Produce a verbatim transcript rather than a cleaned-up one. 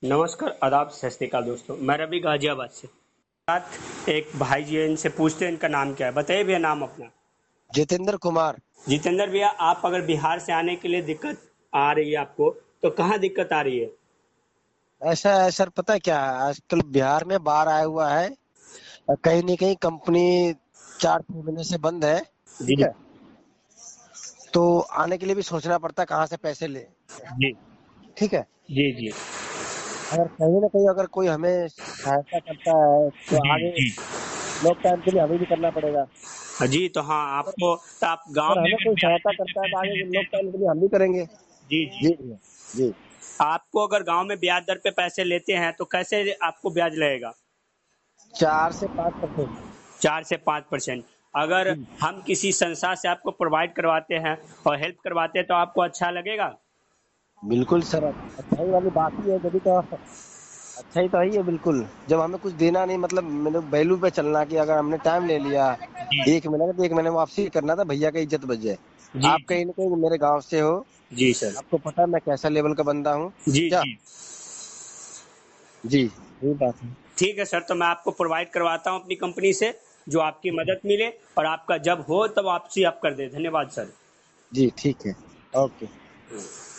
नमस्कार, आदाब, सत श्री अकाल दोस्तों। मैं रवि गाजियाबाद से साथ एक भाई जी हैं, इनसे पूछते हैं इनका नाम क्या है। बताइए भैया नाम अपना। जितेंद्र कुमार। जितेंद्र भैया, आप अगर बिहार से आने के लिए दिक्कत आ रही है आपको, तो कहाँ दिक्कत आ रही है? ऐसा है सर, पता है क्या है, आजकल बिहार में बाढ़ आया हुआ है। और कहीं न कहीं कंपनी चार छह महीने से बंद है। ठीक जी है। तो आने के लिए भी सोचना पड़ता है कहाँ से पैसे ले। जी ठीक है। जी जी अगर कहीं ना कहीं अगर कोई हमें सहायता करता है तो जी आगे जी लोग टाइम के लिए हमें भी करना पड़ेगा। जी। तो हाँ, आपको तो आप गांव अगर में हमें अगर कोई ब्याज सहायता दर पे करता है तो पैसे आगे लेते लोग हैं। टाइम के लिए हम भी करेंगे। जी जी। जी भैया। जी। आपको अगर गांव में ब्याज दर पे पैसे लेते हैं तो कैसे आपको ब्याज लगेगा? चार से पाँच परसेंट। चार से पाँच परसेंट। अगर हम किसी संस्था से आपको प्रोवाइड करवाते हैं और हेल्प करवाते हैं तो आपको अच्छा लगेगा? बिल्कुल सर, अच्छा ही वाली बात ही है जब तो। अच्छा ही तो है ये, बिल्कुल। जब हमें कुछ देना नहीं, मतलब मैंने वैल्यू पे चलना कि अगर हमने टाइम ले लिया जी एक महीने का तो एक महीने में वापसी करना था, भैया का इज्जत बच जाए। जी आप जी कहीं ना कहीं मेरे गांव से हो, जी सर। आपको पता है मैं कैसा लेवल का बंदा हूँ। जी क्या? जी। जी, यही बात है। ठीक है सर, तो मैं आपको प्रोवाइड करवाता हूँ अपनी कंपनी से, जो आपकी मदद मिले और आपका जब हो तब वापसी आप कर दे। धन्यवाद सर। जी ठीक है। ओके।